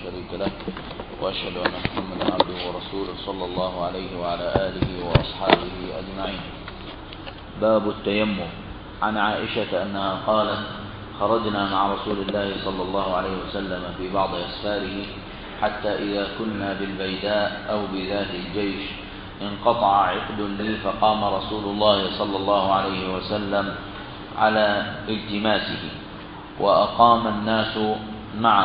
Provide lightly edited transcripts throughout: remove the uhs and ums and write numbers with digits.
شريك له، وأشهد أن محمدا عبده ورسوله صلى الله عليه وعلى آله وأصحابه أجمعين. باب التيمم. عن عائشة أنها قالت: خرجنا مع رسول الله صلى الله عليه وسلم في بعض أسفاره حتى إذا كنا بالبيداء أو بذات الجيش انقطع عقد لي، فقام رسول الله صلى الله عليه وسلم على التماسه، وأقام الناس معه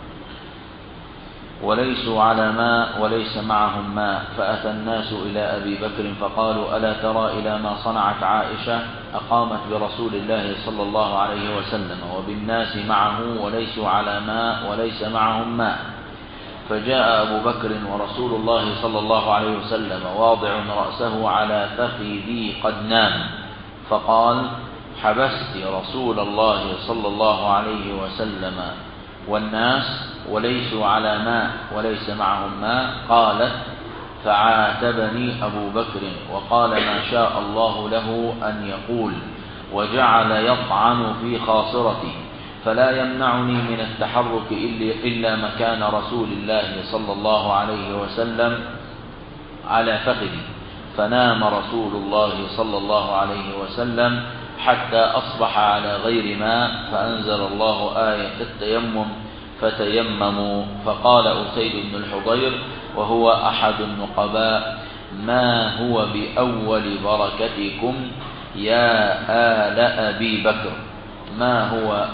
وليسوا على ماء وليس معهم ماء، فأتى الناس إلى أبي بكر فقالوا: ألا ترى إلى ما صنعت عائشة؟ أقامت برسول الله صلى الله عليه وسلم وبالناس معه وليسوا على ماء وليس معهم ماء. فجاء أبو بكر ورسول الله صلى الله عليه وسلم واضع رأسه على فخذي قد نام، فقال: حبست رسول الله صلى الله عليه وسلم والناس وليسوا على ماء وليس معهم ماء. قالت: فعاتبني أبو بكر وقال ما شاء الله له أن يقول، وجعل يطعن في خاصرتي، فلا يمنعني من التحرك إلا مكان رسول الله صلى الله عليه وسلم على فخذي. فنام رسول الله صلى الله عليه وسلم حتى أصبح على غير ماء، فأنزل الله آية التيمم: فتيمموا. فقال أسيد بن الحضير وهو أحد النقباء: ما هو بأول بركتكم يا آل أبي بكر، ما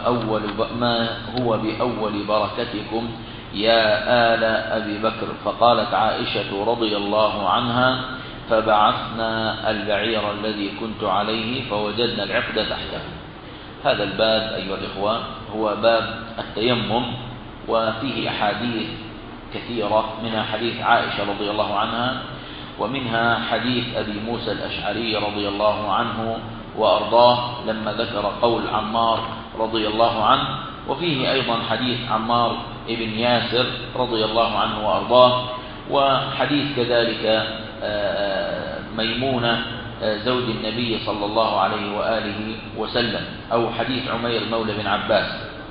هو بأول بركتكم يا آل أبي بكر. فقالت عائشة رضي الله عنها: فبعثنا البعير الذي كنت عليه فوجدنا العقد تحته. هذا الباب أيها الإخوة هو باب التيمم، وفيه أحاديث كثيرة، منها حديث عائشة رضي الله عنها، ومنها حديث أبي موسى الأشعري رضي الله عنه وأرضاه لما ذكر قول عمار رضي الله عنه، وفيه أيضا حديث عمار ابن ياسر رضي الله عنه وأرضاه، وحديث كذلك ميمونة زوج النبي صلى الله عليه وآله وسلم، أو حديث عمير مولى بن عباس.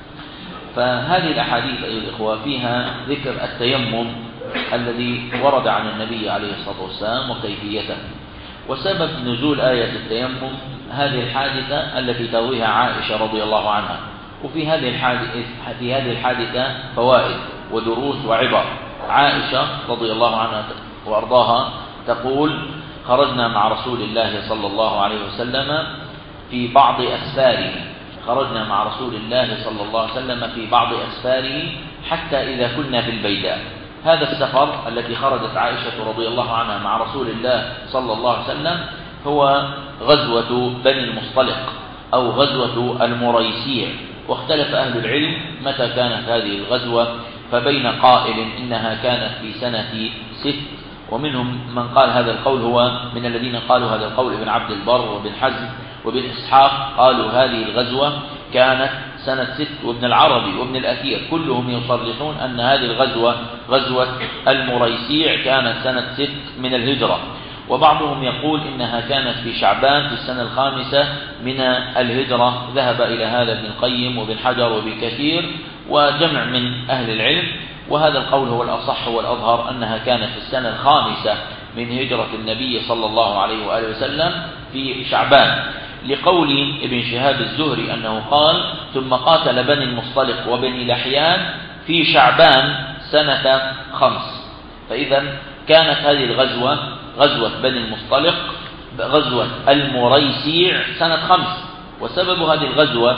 فهذه الأحاديث أيها الإخوة فيها ذكر التيمم الذي ورد عن النبي عليه الصلاة والسلام وكيفيته. وسبب نزول آية التيمم هذه الحادثة التي ترويها عائشة رضي الله عنها. وفي هذه الحادثة فوائد ودروس وعبر. عائشة رضي الله عنها وأرضاها تقول: خرجنا مع رسول الله صلى الله عليه وسلم في بعض أسفاره، خرجنا مع رسول الله صلى الله عليه وسلم في بعض أسفاره حتى إذا كنا في البيداء. هذا السفر التي خرجت عائشة رضي الله عنها مع رسول الله صلى الله عليه وسلم هو غزوة بني المصطلق أو غزوة المريسيع. واختلف أهل العلم متى كانت هذه الغزوة، فبين قائل إنها كانت في سنة 6، ومنهم من قال هذا القول، هو من الذين قالوا هذا القول ابن عبد البر وابن حزم وابن إسحاق، قالوا هذه الغزوة كانت سنة 6، وابن العربي وابن الأثير كلهم يصرحون أن هذه الغزوة غزوة المريسيع كانت سنة 6 من الهجرة. وبعضهم يقول إنها كانت في شعبان في السنة 5 من الهجرة. ذهب إلى هذا ابن القيم وابن حجر وابن كثير وجمع من أهل العلم، وهذا القول هو الأصح والأظهر أنها كانت في السنة 5 من هجرة النبي صلى الله عليه وآله وسلم في شعبان، لقول ابن شهاب الزهري أنه قال: ثم قاتل بني المصطلق وبني لحيان في شعبان سنة 5. فإذا كانت هذه الغزوة غزوة بني المصطلق غزوة المريسيع سنة 5. وسبب هذه الغزوة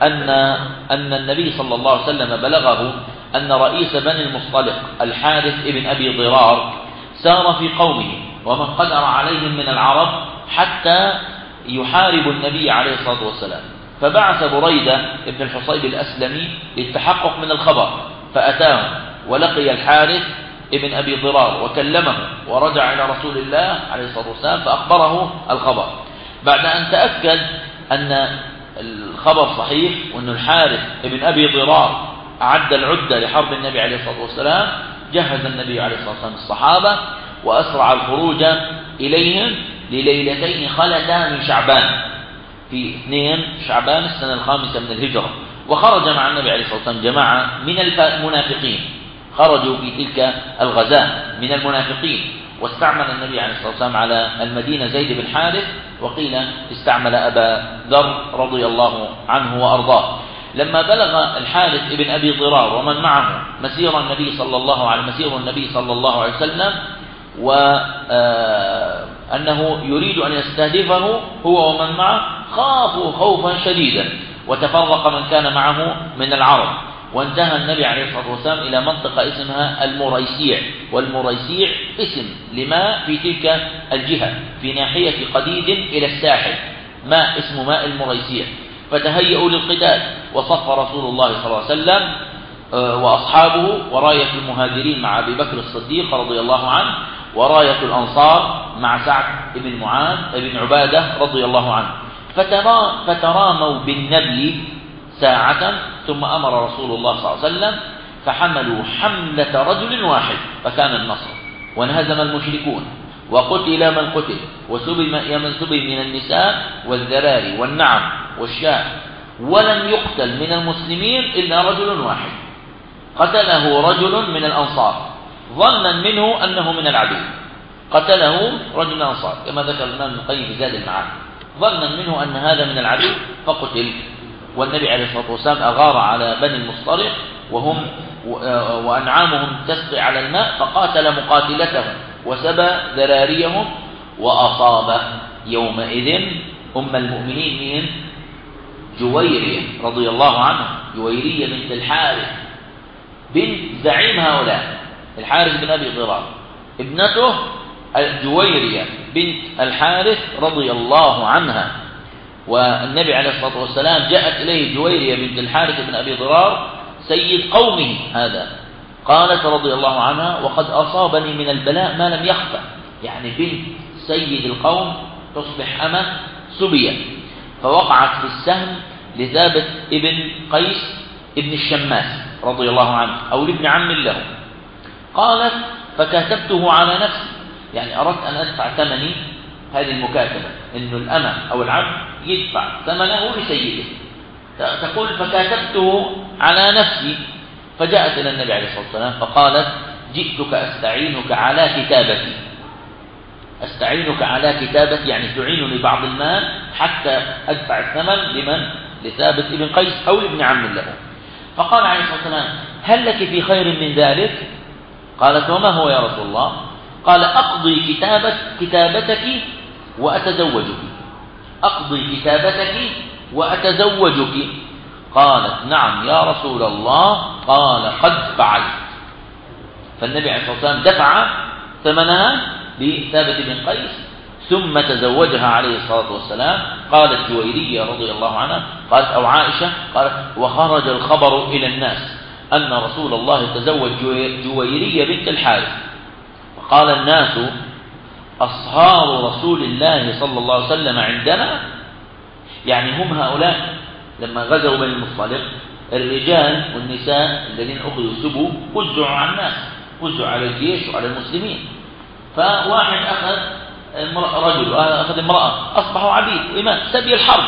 أن النبي صلى الله عليه وسلم بلغه أن رئيس بني المصطلق الحارث ابن أبي ضرار سار في قومه ومن قدر عليهم من العرب حتى يحارب النبي عليه الصلاة والسلام، فبعث بريدة ابن الحصيب الأسلمي للتحقق من الخبر، فأتاه ولقي الحارث ابن أبي ضرار وكلمه، ورجع إلى رسول الله عليه الصلاة والسلام فأخبره الخبر. بعد أن تأكد أن الخبر صحيح وأن الحارث ابن أبي ضرار أعد العدة لحرب النبي عليه الصلاة والسلام، جهز النبي عليه الصلاة والسلام الصحابة وأسرع الخروج إليهم لليلتين خلتا من شعبان، في 2 شعبان السنة 5 من الهجرة. وخرج مع النبي عليه الصلاة والسلام جماعة من المنافقين خرجوا في تلك الغزاة من المنافقين، واستعمل النبي عليه الصلاة والسلام على المدينة زيد بن حارث، وقيل استعمل أبا ذر رضي الله عنه وأرضاه. لما بلغ الحارث ابن أبي ضرار ومن معه مسير النبي صلى الله عليه وسلم وأنه يريد أن يستهدفه هو ومن معه، خافوا خوفا شديدا وتفرق من كان معه من العرب، وانتهى النبي عليه الصلاة والسلام إلى منطقة اسمها المريسيع، والمريسيع اسم لماء في تلك الجهة في ناحية قديد إلى الساحل، ماء اسمه ماء المريسيع. فتهيئوا للقتال، وصف رسول الله صلى الله عليه وسلم وأصحابه، وراية المهاجرين مع أبي بكر الصديق رضي الله عنه، وراية الأنصار مع سعد بن معاذ بن عبادة رضي الله عنه. فتراموا بالنبل ساعة، ثم أمر رسول الله صلى الله عليه وسلم فحملوا حملة رجل واحد، فكان النصر، وانهزم المشركون، وقتل من قتل، وسبي من سبي من النساء والذراري والنعم والشاة، ولم يقتل من المسلمين إلا رجل واحد قتله رجل من الأنصار ظنا منه أنه من العدو، قتله رجل من الأنصار كما ذكر الإمام ابن القيم في زاد المعاد، ظنا منه أن هذا من العدو فقتل. والنبي عليه الصلاة والسلام أغار على بني المصطلق وأنعامهم تسقي على الماء، فقاتل مقاتلتهم وسبى ذراريهم، وأصاب يومئذ أم المؤمنين من جويرية رضي الله عنها، جويرية بنت الحارث بنت زعيم هؤلاء الحارث بن أبي ضرار، ابنته جويرية بنت الحارث رضي الله عنها. والنبي عليه الصلاة والسلام جاءت إليه جويرية بنت الحارث بن أبي ضرار سيد قومه هذا، قالت رضي الله عنها: وقد أصابني من البلاء ما لم يخفى، يعني بنت سيد القوم تصبح أمة سبية، فوقعت في السهم لثابت ابن قيس ابن الشماس رضي الله عنه أو لابن عم له. قالت: فكاتبته على نفسي، يعني أردت أن أدفع ثمني هذه المكاتبة، إنه الأمة أو العبد يدفع ثمنه لسيده. تقول: فكاتبته على نفسي، فجاءت إلى النبي عليه الصلاة والسلام فقالت: جئتك أستعينك على كتابتي، أستعينك على كتابتي، يعني تعينني بعض المال حتى أدفع الثمن لمن؟ لثابت ابن قيس أو لابن عم له. فقال عليه الصلاة والسلام: هل لك في خير من ذلك؟ قالت: وما هو يا رسول الله؟ قال: أقضي كتابتك وأتزوجك، أقضي كتابتك وأتزوجك. قالت: نعم يا رسول الله. قال: قد فعلت. فالنبي عليه الصلاة والسلام دفع ثمنها لثابت بن قيس ثم تزوجها عليه الصلاة والسلام. قالت جويرية رضي الله عنها، قالت أو عائشة قالت: وخرج الخبر إلى الناس أن رسول الله تزوج جويرية بنت الحارث، فقال الناس: أصهار رسول الله صلى الله عليه وسلم عندنا، يعني هم هؤلاء لما غزوا بني المصطلق الرجال والنساء الذين أخذوا سبوا وزعوا على الناس، وزعوا على الجيش وعلى المسلمين. فواحد أخذ رجل وأخذ امرأة، أصبحوا عبيد وإمام، سبي الحرب.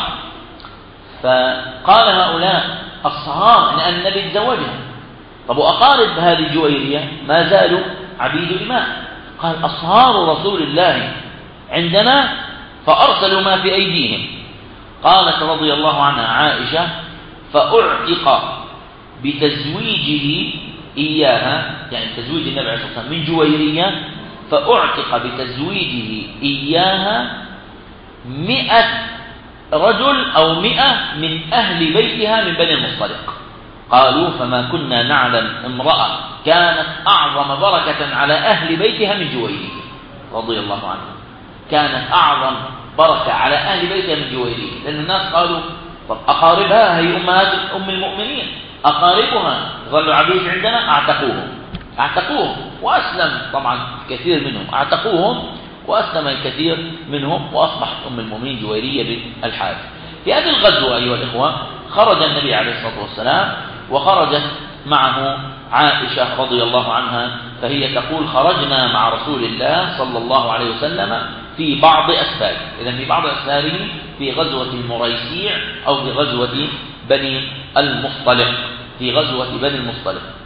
فقال هؤلاء الصهار لأن النبي تزوجها، طب وأقارب هذه الجويرية ما زالوا عبيد الإمام. قال: أصهار رسول الله عندنا، فأرسلوا ما في أيديهم. قالت رضي الله عنها عائشة: فأعتق بتزويجه إياها، يعني تزويج النبي عليه الصلاة والسلام من جويرية، فأعتق بتزويجه إياها 100 رجل أو 100 من أهل بيتها من بني المصطلق. قالوا: فما كنا نعلم امرأة كانت أعظم بركة على أهل بيتها من جويرية رضي الله عنها، كانت أعظم بركة على أهل بيتها من جويرية، لأن الناس قالوا: طب أقاربها هي أمهات أم المؤمنين، أقاربها ظلوا عبيد عندنا، أعتقوهم وأسلم طبعا كثير منهم، أعتقوهم وأسلم الكثير منهم، وأصبحت أم المؤمنين جويرية بنت الحارث. في هذه الغزوة أيها الإخوة خرج النبي عليه الصلاة والسلام، وخرجت معه عائشة رضي الله عنها، فهي تقول: خرجنا مع رسول الله صلى الله عليه وسلم في بعض أسفاره، إذن في بعض أسفاره في غزوة المريسيع أو في غزوة بني المصطلق، في غزوة بني المصطلق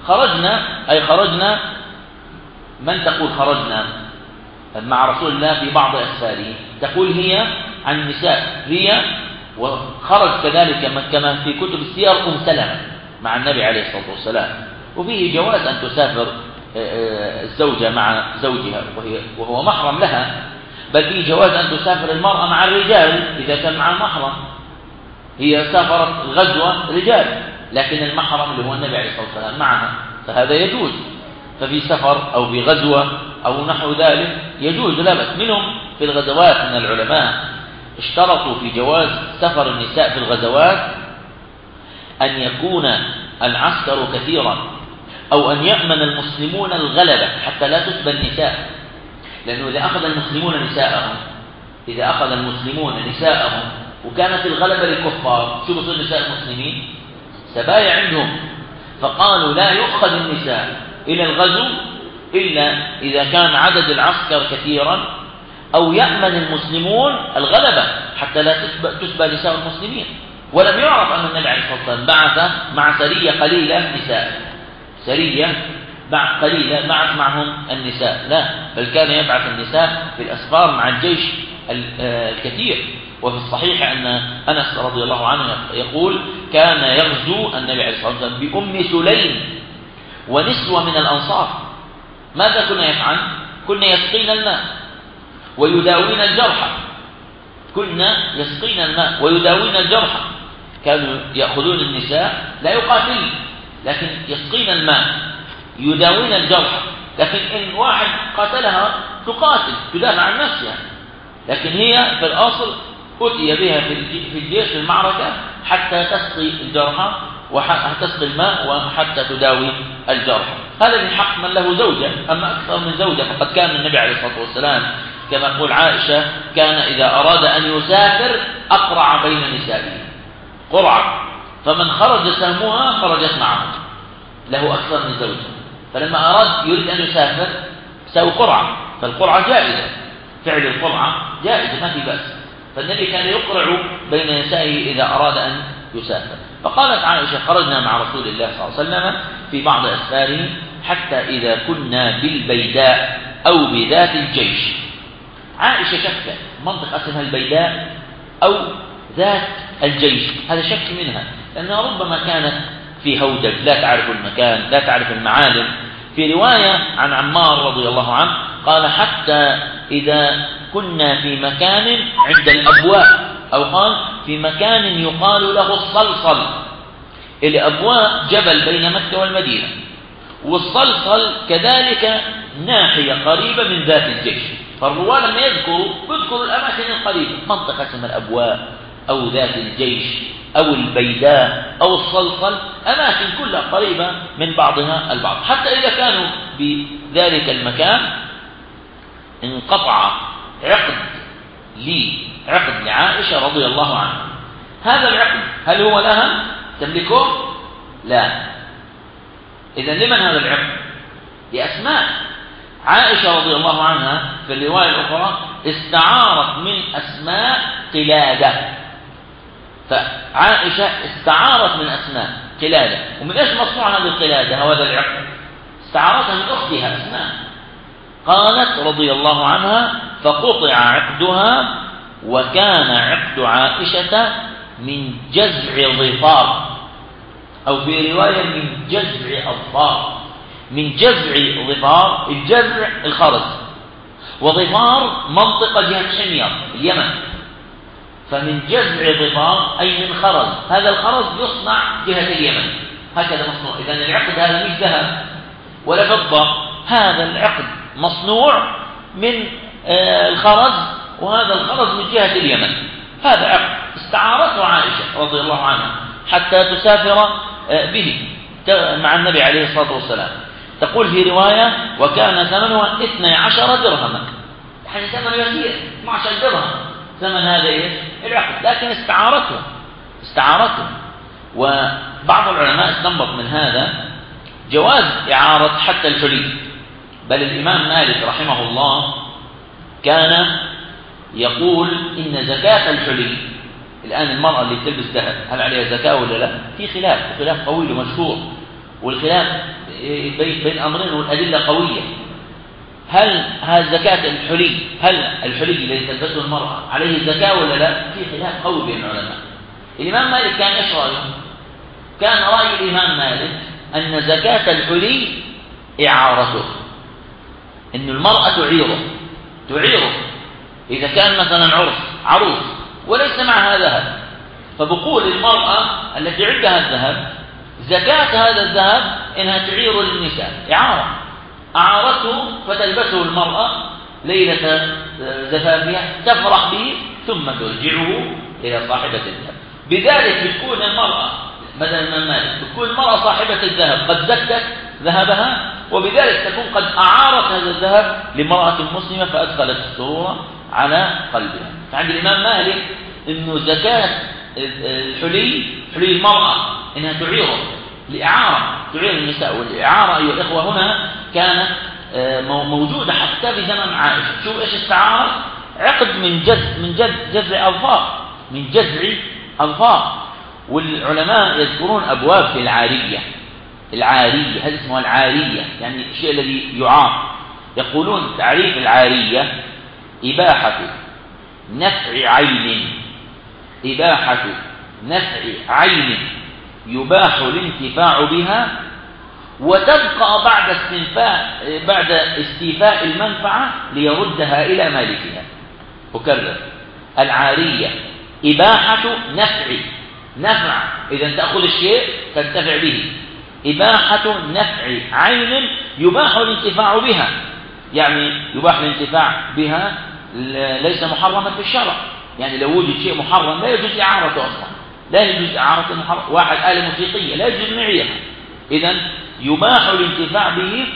خرجنا أي خرجنا. من تقول خرجنا مع رسول الله في بعض أسفاره؟ تقول هي عن النساء، هي وخرج كذلك كما في كتب السير سلمة مع النبي عليه الصلاة والسلام. وفيه جواز أن تسافر الزوجة مع زوجها وهو محرم لها، بل فيه جواز أن تسافر المرأة مع الرجال إذا كان مع المحرم. هي سافرت الغزوة رجال لكن المحرم اللي هو النبي عليه الصلاة والسلام معها، فهذا يجوز. ففي سفر أو في غزوة أو نحو ذلك يجوز لا بأس. منهم في الغزوات من العلماء اشترطوا في جواز سفر النساء في الغزوات أن يكون العسكر كثيرا أو أن يأمن المسلمون الغلبة حتى لا تسبى النساء. لأنه إذا أخذ المسلمون نساءهم وكانت الغلبة للكفار، شو بصير نساء المسلمين؟ سبايا عندهم. فقالوا لا يؤخذ النساء إلى الغزو إلا إذا كان عدد العسكر كثيرا أو يأمن المسلمون الغلبة حتى لا تسبى نساء المسلمين. ولم يعرف أن النبي عليه الصلاة والسلام بعث مع سرية قليلة نساء، سرية قليلة بعث معهم النساء، لا، بل كان يبعث النساء في الأسفار مع الجيش الكثير. وفي الصحيح أن أنس رضي الله عنه يقول كان يغزو النبي عليه الصلاة والسلام بأم سليم ونسوة من الأنصار. ماذا كنا يفعل؟ كنا يسقين الماء ويداوين الجرحى، كانوا يأخذون النساء لا يقاتل لكن يسقين الماء يداوين الجرحى. لكن إن واحد قاتلها تقاتل تدافع عن نفسها، لكن هي في الأصل أتي بها في الجيش في المعركة حتى تسقي الجرحى وتسقي الماء وحتى تداوي الجرحى. هذا من حق من له زوجة. أما أكثر من زوجة فقد كان النبي عليه الصلاة والسلام كما تقول عائشة كان إذا أراد أن يسافر أقرع بين نسائه، قرعة، فمن خرج سهمها خرجت معه، له أكثر من زوجة. فلما يريد أن يسافر سوى قرعة، فالقرعة جائزة، فعل القرعة جائزة ما في بأس. فالنبي كان يقرع بين نسائه إذا أراد أن يسافر. فقالت عائشة خرجنا مع رسول الله صلى الله عليه وسلم في بعض أسفاره حتى إذا كنا بالبيداء أو بذات الجيش. عائشة شكت منطقة اسمها البيداء أو ذات الجيش، هذا شك منها لأنها ربما كانت في هودج لا تعرف المكان لا تعرف المعالم. في رواية عن عمار رضي الله عنه قال حتى إذا كنا في مكان عند الأبواء، أو قال في مكان يقال له الصلصل. الأبواء جبل بين مكة والمدينة، والصلصل كذلك ناحية قريبة من ذات الجيش. فالرواة لما يذكروا الأماكن القريبة، منطقة اسمها الأبواء أو ذات الجيش أو البيداء أو الصلصل، أماكن كلها قريبة من بعضها البعض. حتى إذا كانوا بذلك المكان انقطع عقد لعائشة رضي الله عنها. هذا العقد هل هو لها تملكه؟ لا. إذن لمن هذا العقد؟ لأسماء. عائشة رضي الله عنها في الرواية الأخرى استعارت من أسماء قلادة، فعائشة استعارت من أسماء قلادة. ومن إيش مصنوع هذه القلادة وهذا العقد؟ استعارتها من أختها أسماء. قالت رضي الله عنها فقطع عقدها وكان عقد عائشة من جزع ظفار، أو في رواية من جزع أظفار. من جزع ظفار، الجزع الخرز، وظفار منطقة جهة حمير اليمن. فمن جزع ظفار أي من خرز، هذا الخرز يصنع جهة اليمن، هكذا مصنوع. إذن العقد هذا مش ذهب ولا فضة، هذا العقد مصنوع من الخرز، وهذا الخرز من جهة اليمن. هذا عقد استعارته عائشة رضي الله عنها حتى تسافر به مع النبي عليه الصلاة والسلام. تقول في رواية وكان ثمنها 12 درهما، يعني ثمن يسير 12 درهم ثمن هذا العقد، لكن استعارته. وبعض العلماء استنبط من هذا جواز إعارة حتى الحلي. بل الإمام مالك رحمه الله كان يقول إن زكاة الحلي، الآن المرأة اللي تلبس ذهب هل عليها زكاة ولا لا؟ في خلاف طويل ومشهور، والخلاف بين أمرين والأدلة قوية. هل زكاة الحلي، هل الحلي الذي تلبسه المرأة عليه زكاة ولا لا؟ في خلاف قوي بين العلماء. الإمام مالك كان إيش رأيه؟ كان رأي الإمام مالك أن زكاة الحلي إعارته، أن المرأة تعيره إذا كان مثلا عروس وليس معها ذهب، فبقول المرأة التي عندها الذهب زكاة هذا الذهب إنها تعير للنساء أعارته فتلبسه المرأة ليلة زفافها تفرح به ثم ترجعه إلى صاحبة الذهب. بذلك بتكون المرأة بدل من مالك بتكون المرأة صاحبة الذهب قد زكت ذهبها، وبذلك تكون قد أعارت هذا الذهب لامرأة مسلمة فأدخلت السرور على قلبها. فعند الإمام مالك إنه زكاة الحلي المرأة إنها تعيره لإعارة، تعير النساء. والإعارة أيها الإخوة هنا كانت موجودة حتى في زمن عائشة. شوف إيش استعارة؟ عقد من جزع أظفار، من جزع أظفار. والعلماء يذكرون أبواب في العارية، هذا اسمها العارية، يعني الشيء الذي يعار. يقولون تعريف العارية إباحة نفع عين يباح الانتفاع بها وتبقى بعد استيفاء المنفعة ليردها إلى مالكها. أكرر، العارية إباحة نفع، إذا تأخذ الشيء تنتفع به. إباحة نفع عين يباح الانتفاع بها، يعني يباح الانتفاع بها ليس محرما في الشرع. يعني لو وجد شيء محرم لا يجوز إعارته أصلا، لا يجوز إعارة المحرم. واحد آلة موسيقية لا يجوز معيها، إذن يباح الانتفاع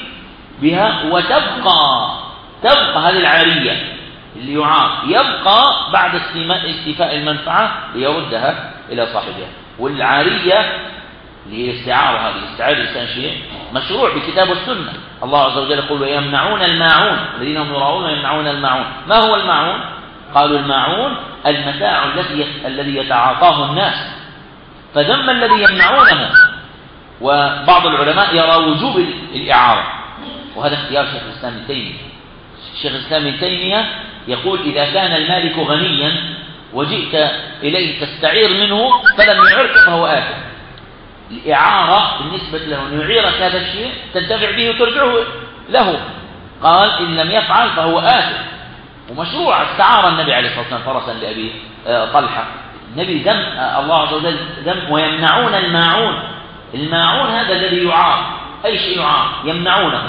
بها وتبقى هذه العارية اللي يعار يبقى بعد استيفاء المنفعة ليردها إلى صاحبها. والعارية اللي هي الاستعارة، هذه استعارة الإنسان شيء مشروع بكتاب والسنة. الله عز وجل يقول ويمنعون الماعون، الذين هم يراؤون ويمنعون الماعون. ما هو الماعون؟ قالوا الماعون المتاع الذي يتعاطاه الناس، فذم الذي يمنعونه. وبعض العلماء يرى وجوب الإعارة، وهذا اختيار شيخ الإسلام ابن تيمية. الشيخ الإسلام ابن تيمية يقول إذا كان المالك غنيا وجئت إليه تستعير منه فلم يعرك فهو آثم. الإعارة بالنسبة له أن يعيرك هذا الشيء تنتفع به وترجعه له. قال إن لم يفعل فهو آثم. ومشروع استعار النبي عليه الصلاة والسلام فرسا لأبي طلحة. النبي ذم، الله عز وجل ذم ويمنعون الماعون هذا الذي يعار، أي شيء يعار يمنعونه،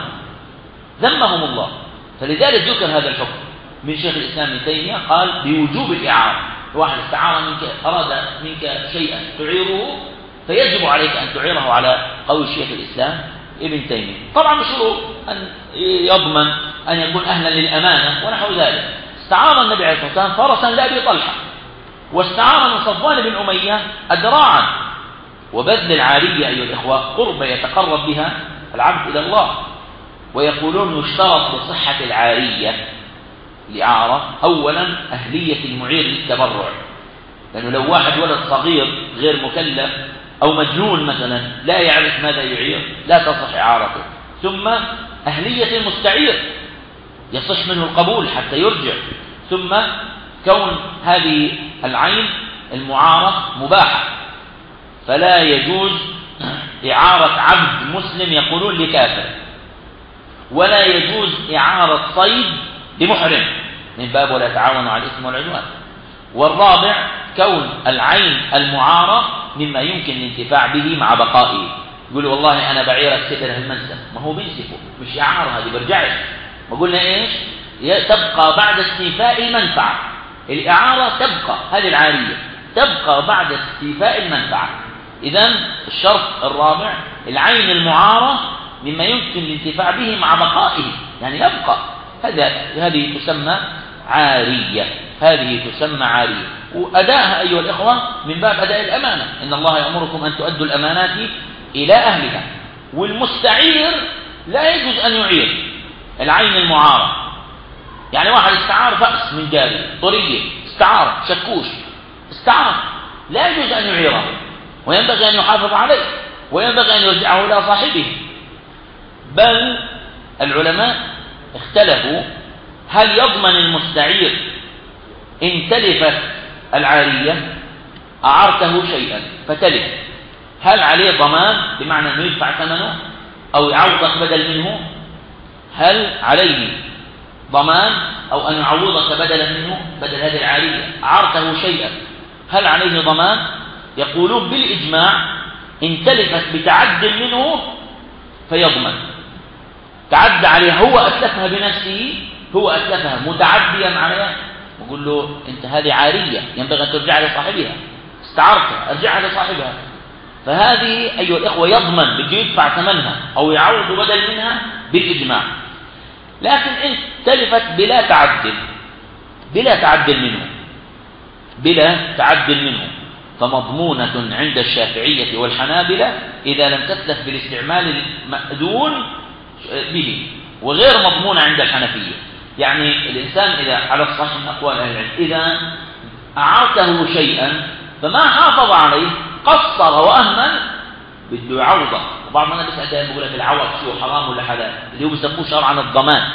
ذمهم الله. فلذلك ذكر هذا الحكم من شيخ الإسلام ابن تيمية، قال بوجوب الإعارة. واحد استعار منك، أراد منك شيئا تعيره فيجب عليك أن تعيره على قول شيخ الإسلام ابن تيمية. طبعا بشروط أن يضمن أن يكون أهلا للأمانة ونحو ذلك. استعار النبي عليه الصلاة والسلام فرسا لأبي طلحة، واستعار من صفوان بن أمية أدراعا. وبذل العارية أيها الإخوة قربة يتقرب بها العبد إلى الله. ويقولون يشترط لصحة العارية الإعارة أولا أهلية المعير للتبرع، لأنه لو واحد ولد صغير غير مكلف أو مجنون مثلا لا يعرف ماذا يعير لا تصح إعارته. ثم أهلية المستعير يصح منه القبول حتى يرجع. ثم كون هذه العين المعارة مباحة، فلا يجوز إعارة عبد مسلم يقولون لكافر، ولا يجوز إعارة صيد لمحرم من باب ولا تعاونوا على الإثم والعدوان. والرابع كون العين المعارة مما يمكن الانتفاع به مع بقائه. يقول والله أنا بعيرك سدره المنسف، ما هو بينسفه مش إعارة، هذه برجعش. ما قلنا إيش؟ تبقى بعد استيفاء المنفعة. الإعارة تبقى، هذه العارية تبقى بعد استيفاء المنفعة. إذن الشرط الرابع العين المعارة مما يمكن الانتفاع به مع بقائه، يعني يبقى. هذه تسمى عارية، وأداءها أيها الإخوة من باب أداء الأمانة. إن الله يأمركم أن تؤدوا الأمانات إلى أهلها. والمستعير لا يجوز أن يعير العين المعارة. يعني واحد استعار فأس من جارية طرية، استعار شكوش، استعار، لا يجوز أن يعيره، وينبغي أن يحافظ عليه، وينبغي أن يرجعه إلى صاحبه. بل العلماء اختلفوا هل يضمن المستعير إن تلفت العارية؟ أعرته شيئا فتلف، هل عليه ضمان بمعنى أنه يدفع ثمنه أو يعوضك بدل منه؟ هل عليه ضمان أو أن يعوضك بدلا منه بدل هذه العارية؟ أعرته شيئا، هل عليه ضمان؟ يقولون بالإجماع إن تلفت بتعد منه فيضمن. تعد عليها، هو أتلفها بنفسه، هو أتلفها متعديا عليها، وقول له أنت هذه عارية ينبغي أن ترجع لصاحبها، استعرتها ارجعها لصاحبها. فهذه أيها الإخوة يضمن، بده يدفع ثمنها أو يعوض بدل منها بالإجماع. لكن إن تلفت بلا تعد منه فمضمونة عند الشافعية والحنابلة إذا لم تتلف بالاستعمال المأذون به، وغير مضمونة عند الحنفية. يعني الإنسان إذا على الصحيح من أقوال أهل العلم إذا أعرته شيئا فما حافظ عليه، قصر وأهمل، بده يعوضه. وبعض الناس بيسأل دائما بيقول لك العوض شو حرام ولا حلال، اللي هو بيسموه شرعا الضمان.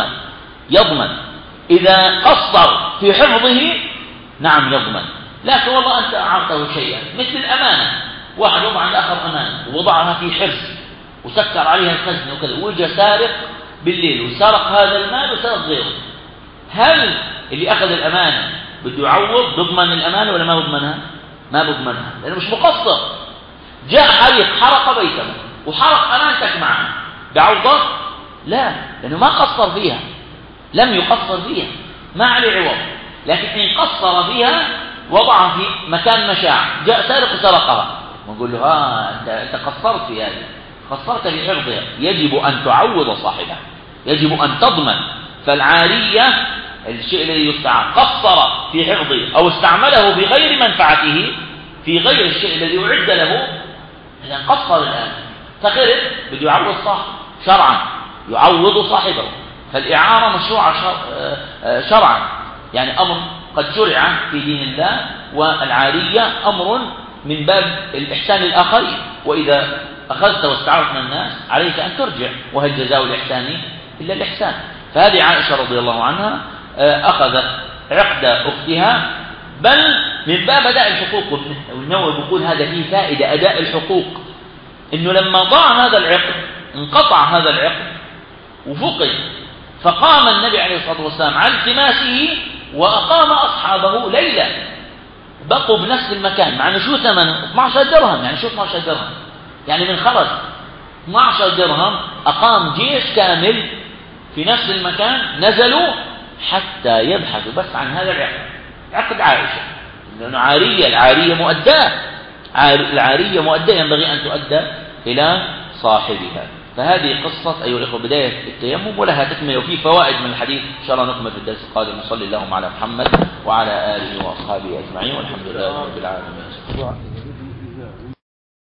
يضمن إذا قصر في حفظه، نعم يضمن. لكن والله أنت أعرته شيئا مثل الأمانة، واحد وضع عند آخر أمانة ووضعها في حرص وسكر عليها الخزنة وكذا، وجاء سارق بالليل وسرق هذا المال وسرق غيره، هل اللي أخذ الأمانة بده يعوض بضمن الأمانة ولا ما بضمنها؟ ما بضمنها، لأنه مش مقصر. جاء حريق حرق بيته وحرق أمانتك معه، بعوضك؟ لا، لأنه ما قصر فيها، لم يقصر فيها، ما عليه عوض. لكن إن قصر فيها وضعها في مكان مشاع، جاء سارق وسرقها، ونقول له أنت قصرت في هذه، قصرت في حفظها، يجب أن تعوض صاحبها، يجب أن تضمن. فالعارية الشيء الذي يستعار قصر في حفظه أو استعمله بغير منفعته، في غير الشيء الذي أعد له، إذا قصر الآن فخرب، بده يعوض صاحبه شرعا، يعوض صاحبه. فالإعارة مشروعة شرعا، يعني أمر قد شرع في دين الله، والعارية أمر من باب الإحسان الآخرين. وإذا أخذت واستعرت من الناس عليك أن ترجع، وهل جزاء الإحسان إلا الإحسان. فهذه عائشة رضي الله عنها أخذت عقد أختها، بل من باب أداء الحقوق. والنووي يقول هذا فيه فائدة، أداء الحقوق، إنه لما ضاع هذا العقد، انقطع هذا العقد وفقد، فقام النبي عليه الصلاة والسلام على التماسه وأقام أصحابه ليلة، بقوا بنفس المكان، مع أنه شو ثمنه 12 درهم. يعني شو 12 درهم؟ يعني من خرج 12 درهم أقام جيش كامل في نفس المكان، نزلوا حتى يبحثوا بس عن هذا العقد، عقد عائشة، لأنه العارية مؤداة، العارية مؤداة ينبغي أن تؤدى إلى صاحبها. فهذه قصة أيها الأخوة بداية التيمم، ولها تكملة وفي فوائد من الحديث إن شاء الله نكمل في الدرس القادم. صلى اللهم على محمد وعلى آله وأصحابه أجمعين، والحمد لله رب العالمين.